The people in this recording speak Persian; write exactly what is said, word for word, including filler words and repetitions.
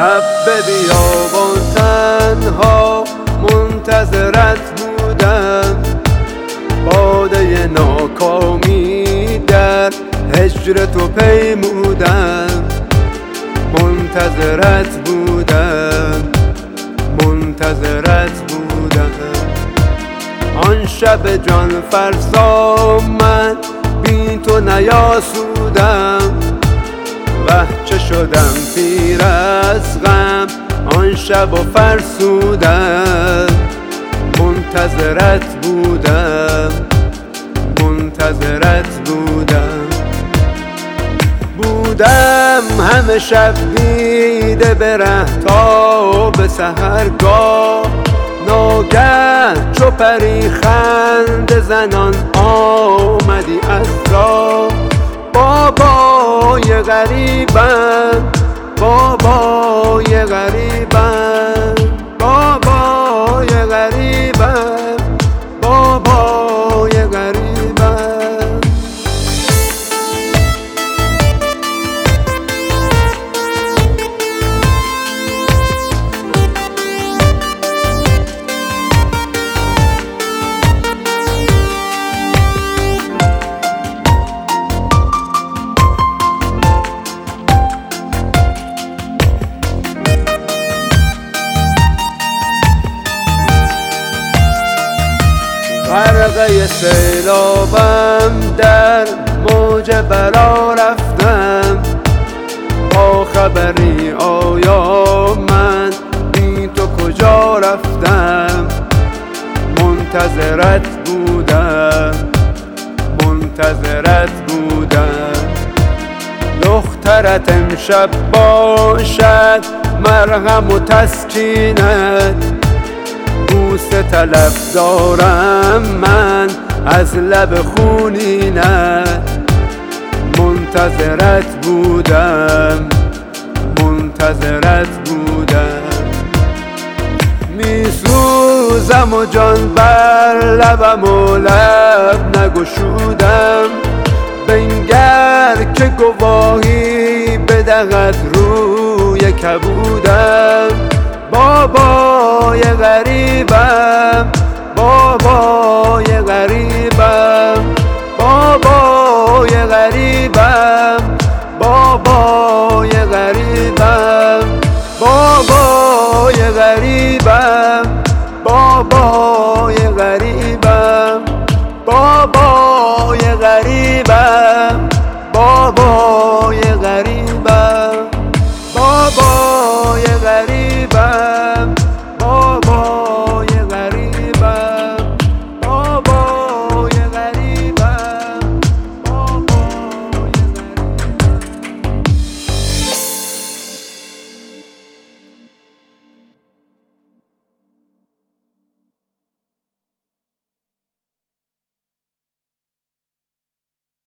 شب به بیابان تنها منتظرت بودم، باده ناکامی در هجر تو پیمودم. منتظرت بودم، منتظرت بودم. آن شب جان فرسا من بی تو نیاسودم، وه چه شدم پیر از غم آن شب و فرسودم. منتظرت بودم، منتظرت بودم. بودم همه شب دیده به ره تا به سحرگاه، ناگه چو پری خنده زنان آمدی از راه. بابای غریبم، بابای غریبم، بابای غریبم، بابای غریبم. غرقه سیلابم در موج بلا رفتم، با خبری آیا من بی تو کجا رفتم. منتظرت بودم، منتظرت بودم. دخترت امشب باشد مرهم و تسکینت، بوسه طلب دارم من از لب خونینت. منتظرت بودم، منتظرت بودم. میسوزم و جان بر لبم و لب نگشودم، بنگر که گواهی بدهد روی کبودم. بابای غریبم،